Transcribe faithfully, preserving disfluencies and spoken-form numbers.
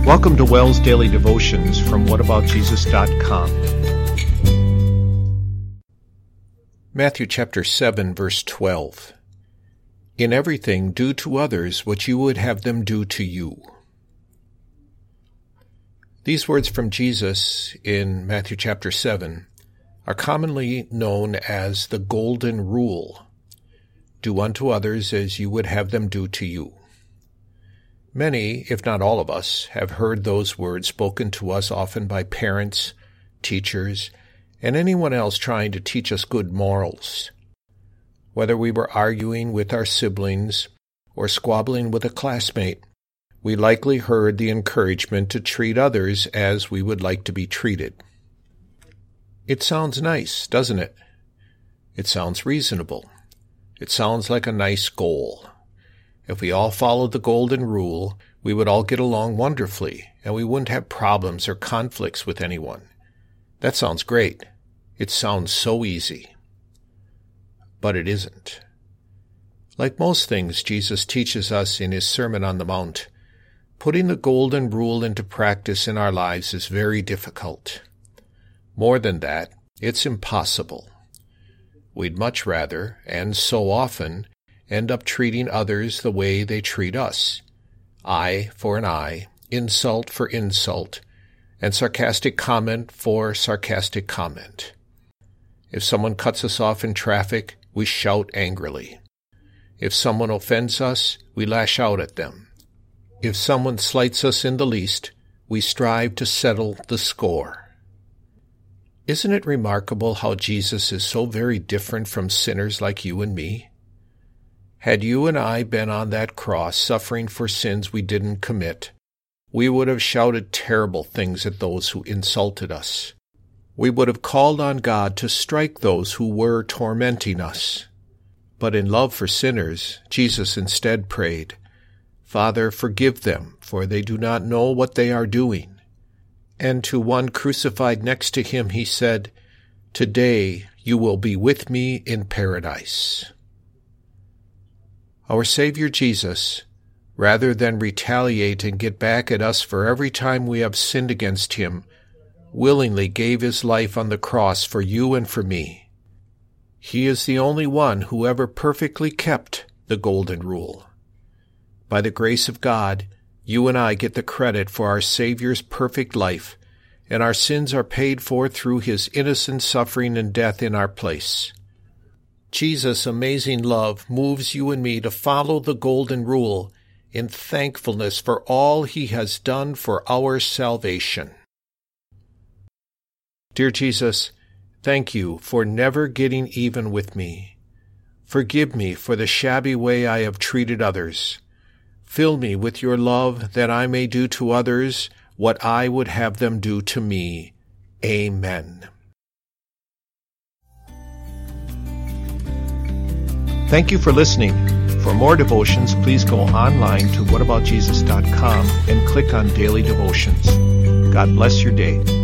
Welcome to Wells Daily Devotions from what about jesus dot com. Matthew chapter seven, verse twelve. In everything do to others what you would have them do to you. These words from Jesus in Matthew chapter seven are commonly known as the Golden Rule. Do unto others as you would have them do to you. Many, if not all of us, have heard those words spoken to us often by parents, teachers, and anyone else trying to teach us good morals. Whether we were arguing with our siblings or squabbling with a classmate, we likely heard the encouragement to treat others as we would like to be treated. It sounds nice, doesn't it? It sounds reasonable. It sounds like a nice goal. If we all followed the Golden Rule, we would all get along wonderfully, and we wouldn't have problems or conflicts with anyone. That sounds great. It sounds so easy. But it isn't. Like most things Jesus teaches us in his Sermon on the Mount, putting the Golden Rule into practice in our lives is very difficult. More than that, it's impossible. We'd much rather, and so often, end up treating others the way they treat us. Eye for an eye, insult for insult, and sarcastic comment for sarcastic comment. If someone cuts us off in traffic, we shout angrily. If someone offends us, we lash out at them. If someone slights us in the least, we strive to settle the score. Isn't it remarkable how Jesus is so very different from sinners like you and me? Had you and I been on that cross suffering for sins we didn't commit, we would have shouted terrible things at those who insulted us. We would have called on God to strike those who were tormenting us. But in love for sinners, Jesus instead prayed, "Father, forgive them, for they do not know what they are doing." And to one crucified next to him he said, "Today you will be with me in paradise." Our Savior Jesus, rather than retaliate and get back at us for every time we have sinned against him, willingly gave his life on the cross for you and for me. He is the only one who ever perfectly kept the Golden Rule. By the grace of God, you and I get the credit for our Savior's perfect life, and our sins are paid for through his innocent suffering and death in our place. Jesus' amazing love moves you and me to follow the Golden Rule in thankfulness for all he has done for our salvation. Dear Jesus, thank you for never getting even with me. Forgive me for the shabby way I have treated others. Fill me with your love that I may do to others what I would have them do to me. Amen. Thank you for listening. For more devotions, please go online to what about jesus dot com and click on Daily Devotions. God bless your day.